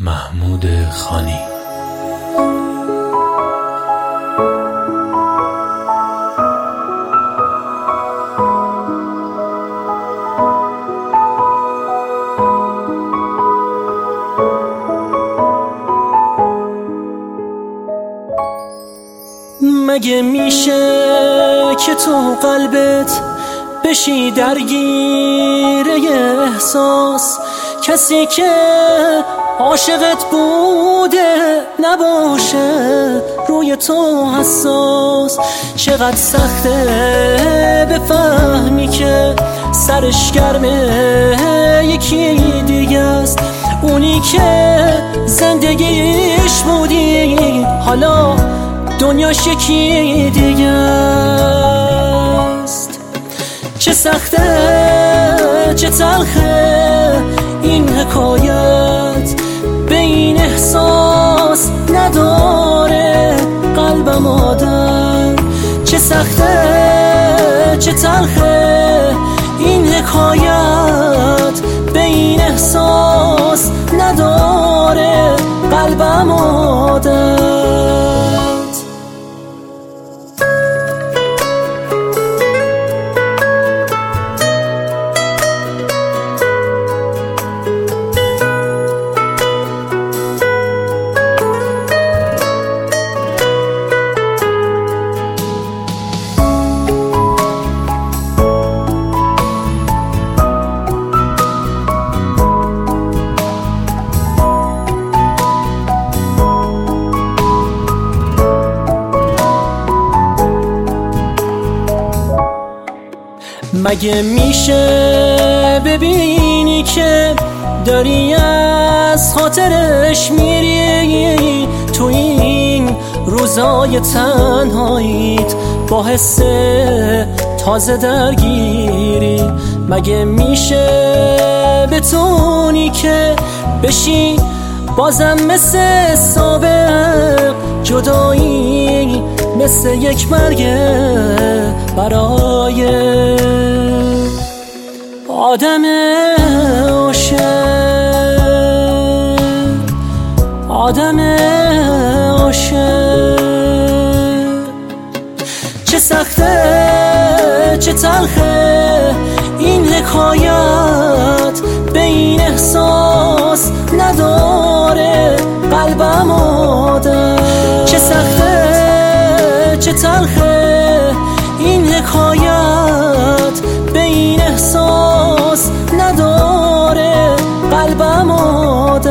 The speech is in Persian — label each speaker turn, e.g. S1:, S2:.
S1: محمود خانی.
S2: مگه میشه که تو قلبت بشی درگیر احساس؟ کسی که عاشقت بوده نباشه روی تو حساس. چقدر سخته بفهمی که سرش گرمه یکی دیگه است، اونی که زندگیش بودی حالا دنیاش یکی دیگه است. چه سخته چه تلخه این حکایت، به این احساس نداره قلبم عادت. چه سخته چه تلخه این حکایت، به این احساس نداره قلبم عادت. مگه میشه ببینی که داری از خاطرش میری؟ تو این روزای تنهاییت با حس تازه درگیری. مگه میشه بتونی که بشی بازم مثل سابق؟ جدایی مثل یک مرگ برای آدم عاشق. آدم عاشق. چه سخته چه تلخه این حکایت، به این احساس نداره قلبم عادت. چه سخته چه تلخه این حکایت، به این احساس نداره قلبم عادت.